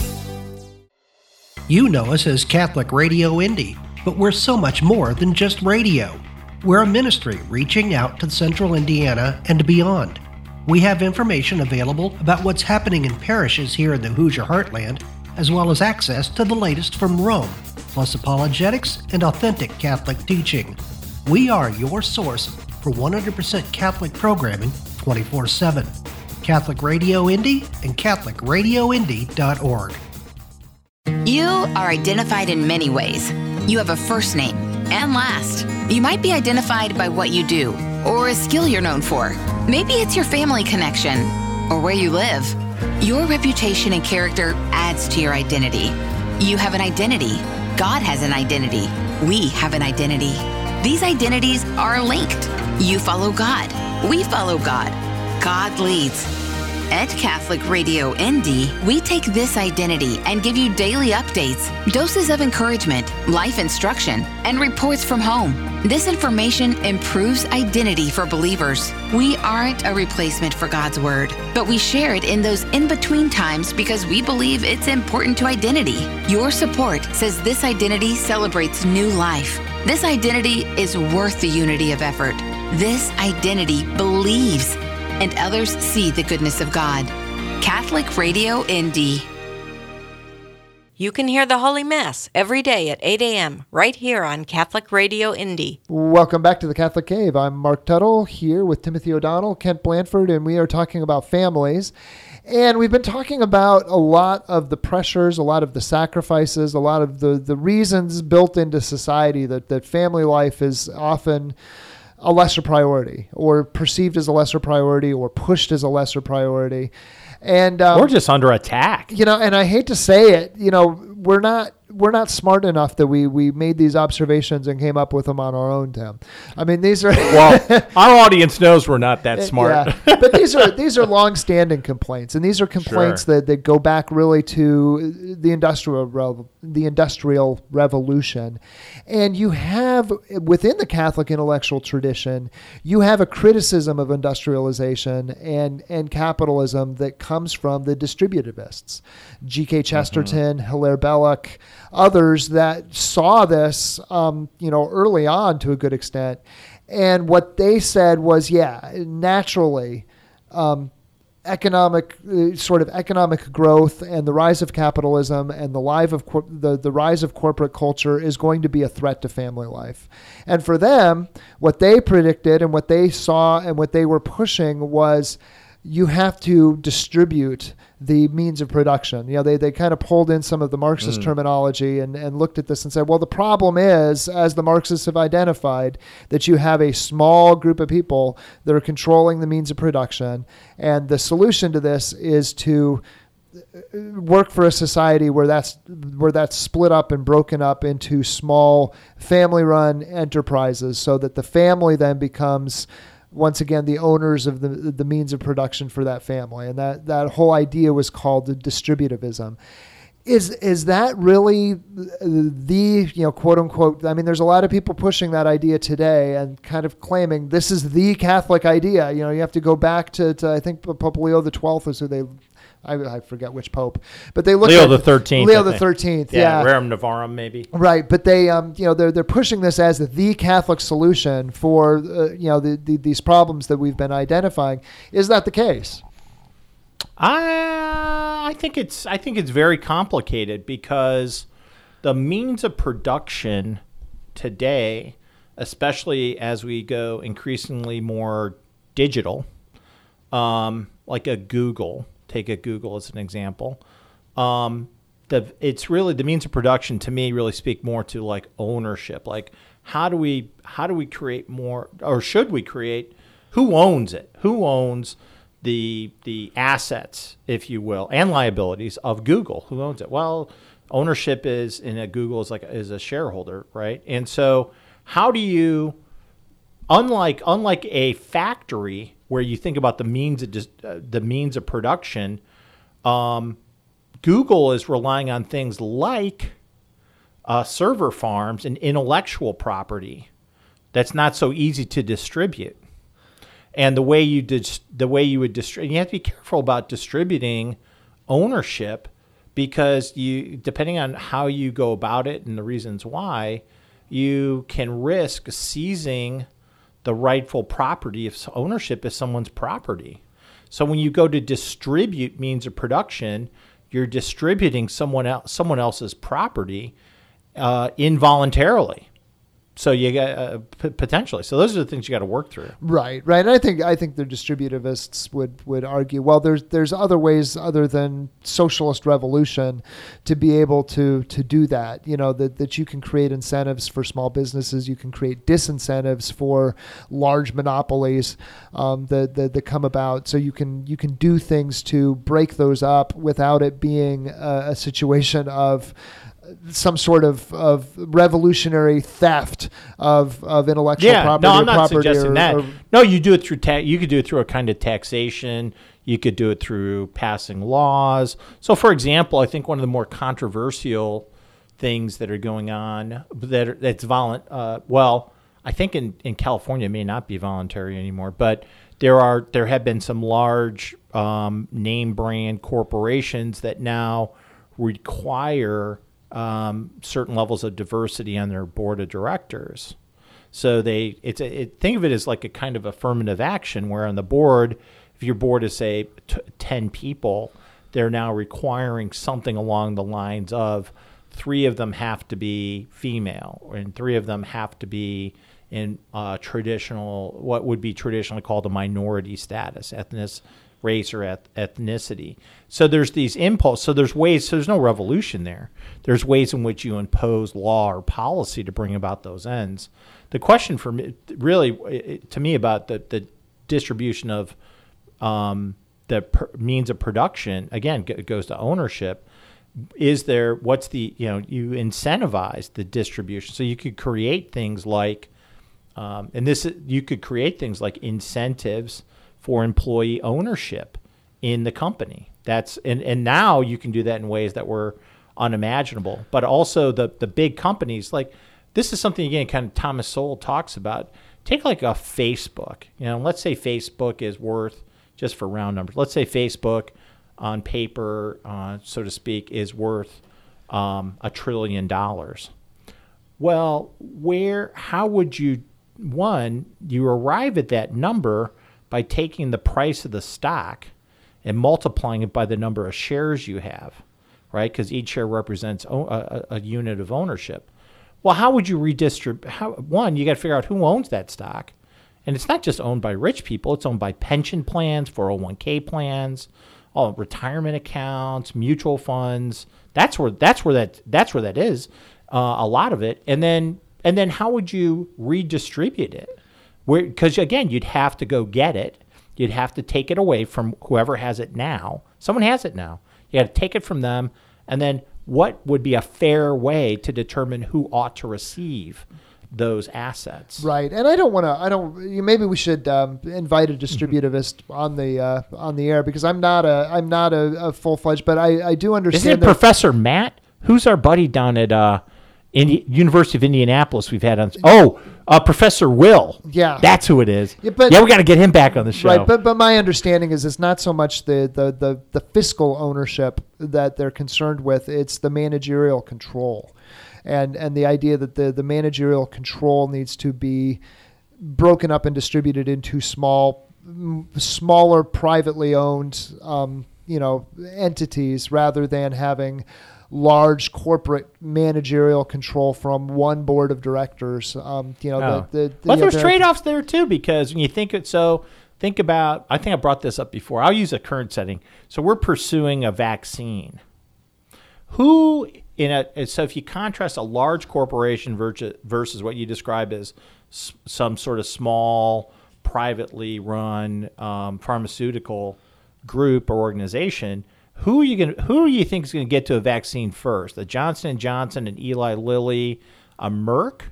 You know us as Catholic Radio Indy, but we're so much more than just radio. We're a ministry reaching out to Central Indiana and beyond. We have information available about what's happening in parishes here in the Hoosier Heartland, as well as access to the latest from Rome, plus apologetics and authentic Catholic teaching. We are your source for one hundred percent Catholic programming twenty-four seven. Catholic Radio Indy and Catholic Radio Indy dot org. You are identified in many ways. You have a first name and last. You might be identified by what you do or a skill you're known for. Maybe it's your family connection or where you live. Your reputation and character adds to your identity. You have an identity. God has an identity. We have an identity. These identities are linked. You follow God. We follow God. God leads. At Catholic Radio Indy, we take this identity and give you daily updates, doses of encouragement, life instruction, and reports from home. This information improves identity for believers. We aren't a replacement for God's Word, but we share it in those in-between times because we believe it's important to identity. Your support says this identity celebrates new life. This identity is worth the unity of effort. This identity believes, and others see the goodness of God. Catholic Radio Indy. You can hear the Holy Mass every day at eight a.m. right here on Catholic Radio Indy. Welcome back to the Catholic Cave. I'm Mark Tuttle here with Timothy O'Donnell, Kent Blanford, and we are talking about families. And we've been talking about a lot of the pressures, a lot of the sacrifices, a lot of the, the reasons built into society that, that family life is often a lesser priority, or perceived as a lesser priority, or pushed as a lesser priority. And um, or just under attack. You know, and I hate to say it, you know, we're not we're not smart enough that we we made these observations and came up with them on our own, Tim. I mean, these are well, our audience knows we're not that smart. Yeah. But these are these are long-standing complaints, and these are complaints Sure. that, that go back really to the industrial rev- the industrial revolution. And you have within the Catholic intellectual tradition, you have a criticism of industrialization and and capitalism that comes from the distributivists, G K Chesterton, mm-hmm. Hilaire Belloc, others that saw this, um, you know, early on to a good extent. And what they said was, yeah, naturally, um, economic uh, sort of economic growth and the rise of capitalism and the life of cor- the the rise of corporate culture is going to be a threat to family life. And for them, what they predicted and what they saw and what they were pushing was, you have to distribute the means of production. You know, they, they kind of pulled in some of the Marxist mm. terminology and, and looked at this and said, well, the problem is, as the Marxists have identified, that you have a small group of people that are controlling the means of production. And the solution to this is to work for a society where that's where that's split up and broken up into small family-run enterprises, so that the family then becomes, once again, the owners of the the means of production for that family. And that, that whole idea was called the distributivism. Is is that really the, you know, quote unquote, I mean, there's a lot of people pushing that idea today and kind of claiming this is the Catholic idea. You know, you have to go back to, to I think Pope Leo the twelfth is who they I, I forget which pope, but they look Leo at the thirteenth. Leo the thirteenth, yeah, yeah, Rerum Novarum maybe. Right, but they, um, you know, they're they're pushing this as the Catholic solution for uh, you know the, the these problems that we've been identifying. Is that the case? I I think it's I think it's very complicated because the means of production today, especially as we go increasingly more digital, um, like a Google, take a Google as an example. Um, the it's really the means of production to me really speak more to like ownership. Like how do we how do we create more, or should we create? Who owns it? Who owns the the assets, if you will, and liabilities of Google? Who owns it? Well, ownership is in a Google is like is a shareholder, right? And so how do you, unlike unlike a factory where you think about the means of just, uh, the means of production, um, Google is relying on things like uh, server farms and intellectual property that's not so easy to distribute. And the way you dis- the way you would distribute, you have to be careful about distributing ownership, because you, depending on how you go about it and the reasons why, you can risk seizing the rightful property if ownership is someone's property. So when you go to distribute means of production, you're distributing someone else someone else's property uh, involuntarily. So you got uh, p- potentially. So those are the things you got to work through. Right, right. And I think I think the distributivists would, would argue, well, there's there's other ways other than socialist revolution to be able to to do that. You know, that that you can create incentives for small businesses, you can create disincentives for large monopolies um, that, that that come about. So you can you can do things to break those up without it being a, a situation of some sort of, of revolutionary theft of, of intellectual yeah, property. no, I'm or not property suggesting or, that. Or, no, you do it through ta- you could do it through a kind of taxation. You could do it through passing laws. So, for example, I think one of the more controversial things that are going on that are, that's violent. Uh, well, I think in, in California it may not be voluntary anymore, but there are there have been some large um, name brand corporations that now require Um, certain levels of diversity on their board of directors. So they, it's a, it, think of it as like a kind of affirmative action where on the board, if your board is say t- ten people, they're now requiring something along the lines of three of them have to be female and three of them have to be in uh, traditional, what would be traditionally called a minority status, ethnic, race or eth- ethnicity. So there's these impulses. So there's ways, so there's no revolution there. There's ways in which you impose law or policy to bring about those ends. The question for me, really, to me about the, the distribution of um, the per, means of production, again, it goes to ownership. Is there, what's the, you know, you incentivize the distribution. So you could create things like, um, and this, you could create things like incentives for employee ownership in the company. That's and, and now you can do that in ways that were unimaginable. But also the the big companies, like this is something again kind of Thomas Sowell talks about. Take like a Facebook. You know, let's say Facebook is worth, just for round numbers, let's say Facebook on paper, uh, so to speak, is worth um, a trillion dollars. Well, where how would you one, you arrive at that number by taking the price of the stock and multiplying it by the number of shares you have, right? Because each share represents o- a, a unit of ownership. Well, how would you redistribute? How, one, you got to figure out who owns that stock. And it's not just owned by rich people. It's owned by pension plans, four oh one k plans, all retirement accounts, mutual funds. That's where that's where that that's where that is, uh, a lot of it. And then and then how would you redistribute it? Where, because again, you'd have to go get it. You'd have to take it away from whoever has it now. Someone has it now. You got to take it from them. And then what would be a fair way to determine who ought to receive those assets? Right. And I don't want to, I don't, maybe we should um, invite a distributivist on the uh, on the air, because I'm not a, I'm not a, a full-fledged, but I, I do understand. Isn't it that, Professor Matt? Who's our buddy down at, uh, Indi- University of Indianapolis. We've had on. Oh, uh, Professor Will. Yeah. that's who it is. Yeah, but- yeah we got to get him back on the show. Right, but but my understanding is it's not so much the, the, the, the fiscal ownership that they're concerned with, it's the managerial control. And and the idea that the, the managerial control needs to be broken up and distributed into small, m- smaller privately owned um, you know, entities rather than having large corporate managerial control from one board of directors. Um, you know, Oh. the, the, But the, there's the- trade-offs there too, because when you think it, so think about, I think I brought this up before. I'll use a current setting. So we're pursuing a vaccine. Who in a, so if you contrast a large corporation versus, versus what you describe as s- some sort of small, privately run um, pharmaceutical group or organization, who are you going? Who do you think is going to get to a vaccine first? A Johnson and Johnson, and Eli Lilly, a Merck,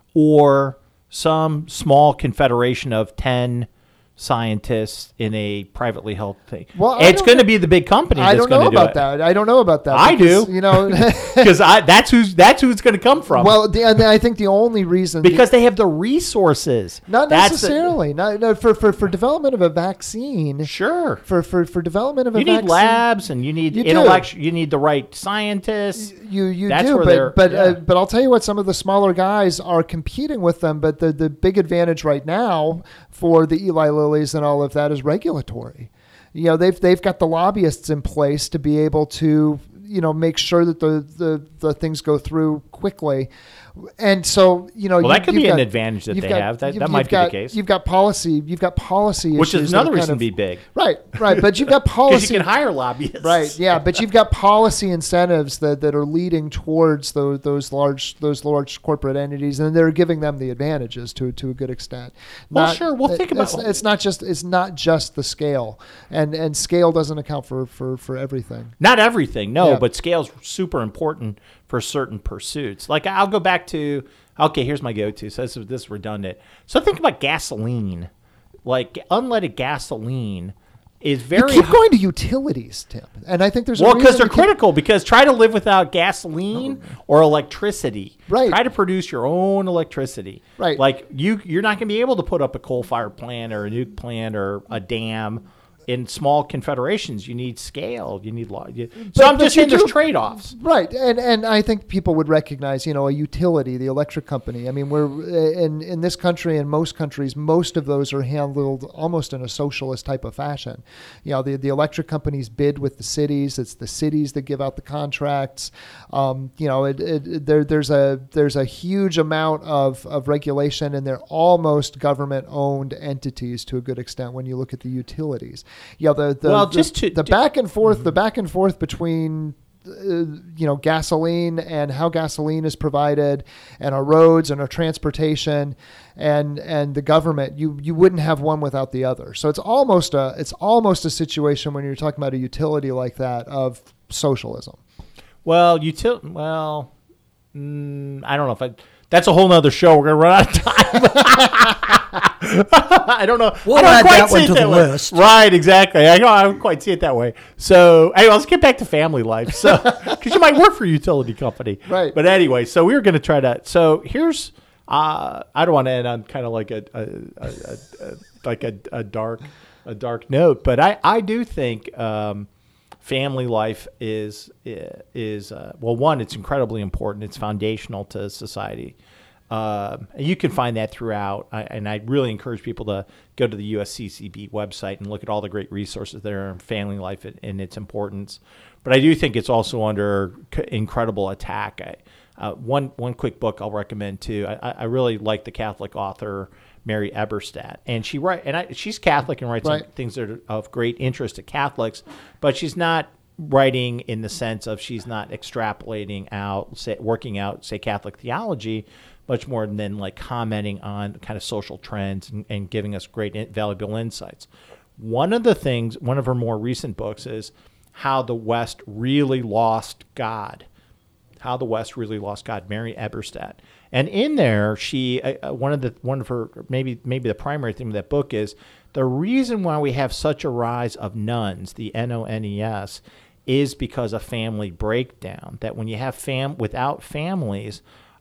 or some small confederation of ten scientists in a privately held thing? Well, I it's don't going to know- be the big company. I that's don't know going to do about it. that. I don't know about that. I because, do. You know, because I that's who's that's who it's going to come from. well, the, and I think the only reason because they have the resources. not That's the- necessarily not no, for, for for development of a vaccine. Sure. For for for development of a You need vaccine, labs, and you need You do. intellectual. You need the right scientists. You you That's do, where but they're- but yeah. uh, but I'll tell you what, some of the smaller guys are competing with them. But the the big advantage right now for the Eli Lillys and all of that is regulatory. You know, they've they've got the lobbyists in place to be able to, you know, make sure that the the, the things go through quickly. And so, you know, Well, you, that could you've be an got- advantage that you've they got- have. That- you've- that might you've be the got- case. You've got policy. You've got policy Which issues is that another are kind reason of- to be big. Right, right. But you've got Because policy. you can hire lobbyists. Right. Yeah, but you've got policy incentives that, that are leading towards those those large those large corporate entities, and they're giving them the advantages to to a good extent. Well, sure. Well, think it's, about- it's not just it's not just the scale, and and scale doesn't account for for, for everything. Not everything, no, Yeah. but scale's super important for certain pursuits. Like I'll go back to, okay, here's my go-to. So this is, this is redundant. So think about gasoline. Like unleaded gasoline is very You keep going to utilities, Tim, and I think there's a well because reason they're to keep- critical. Because try to live without gasoline or electricity. Right. Try to produce your own electricity. Right. Like you, you're not going to be able to put up a coal-fired plant or a nuke plant or a dam. In small confederations, you need scale. You need law. You, so But- I'm but just you saying there's do- trade-offs. Right, and and I think people would recognize, you know, a utility, the electric company. I mean, we're in in this country and most countries, most of those are handled almost in a socialist type of fashion. You know, the the electric companies bid with the cities. It's the cities that give out the contracts. Um, you know, it, it, there there's a there's a huge amount of of regulation, and they're almost government owned entities to a good extent when you look at the utilities. Yeah, the, the Well, the, just to- the back and forth, the back and forth between uh, you know gasoline and how gasoline is provided, and our roads and our transportation, and and the government. You you wouldn't have one without the other. So it's almost a it's almost a situation when you're talking about a utility like that of socialism. Well, util. Well, mm, I don't know if I. That's a whole nother show. We're gonna run out of time. I don't know. We'll I don't add quite that see one it to that the way. list. Right, exactly. I don't, I don't quite see it that way. So, anyway, let's get back to family life. So, because you might work for a utility company, Right. But anyway, so we were going to try to. So here's. Uh, I don't want to end on kind of like a, a, a, a, a like a, a dark a dark note, but I I do think. Um, Family life is is uh, well, one, it's incredibly important. It's foundational to society. Um, and you can find that throughout. I, and I really encourage people to go to the U S C C B website and look at all the great resources there on family life and, and its importance. But I do think it's also under c- incredible attack. I, uh, one one quick book I'll recommend too. I, I really like the Catholic author Mary Eberstadt, and she write and I, she's Catholic and writes Right. some things that are of great interest to Catholics, but she's not writing in the sense of she's not extrapolating out, say, working out, say, Catholic theology, much more than like commenting on kind of social trends and, and giving us great, in, valuable insights. One of the things, one of her more recent books is How the West Really Lost God. How the West Really Lost God, Mary Eberstadt. And in there, she uh, one of the one of her maybe maybe the primary theme of that book is the reason why we have such a rise of nuns, the N O N E S, is because of family breakdown. That when you have fam without families,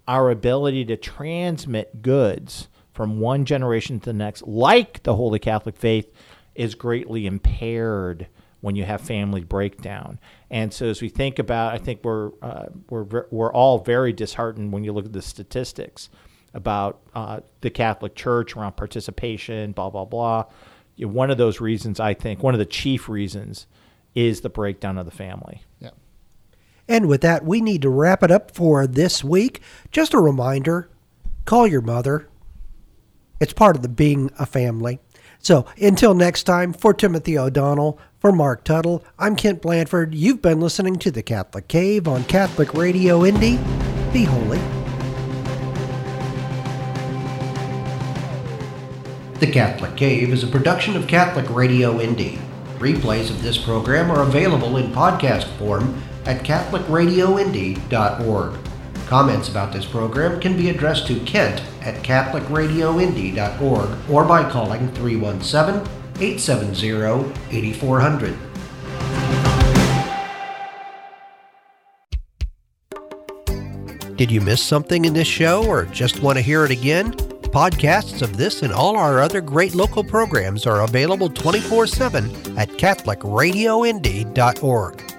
our ability to transmit goods from one generation to the next, like the Holy Catholic faith, is greatly impaired when you have family breakdown. And so as we think about, I think we're uh, we're we're all very disheartened when you look at the statistics about uh, the Catholic Church around participation, blah, blah, blah. You know, one of those reasons, I think, one of the chief reasons is the breakdown of the family. Yeah. And with that, we need to wrap it up for this week. Just a reminder, call your mother. It's part of the being a family. So until next time, for Timothy O'Donnell, for Mark Tuttle, I'm Kent Blanford. You've been listening to The Catholic Cave on Catholic Radio Indy. Be holy. The Catholic Cave is a production of Catholic Radio Indy. Replays of this program are available in podcast form at catholic radio indy dot org. Comments about this program can be addressed to Kent at catholic radio indy dot org or by calling three one seven, eight seven zero, eight four zero zero. Did you miss something in this show or just want to hear it again? Podcasts of this and all our other great local programs are available twenty-four seven at catholic radio indy dot org.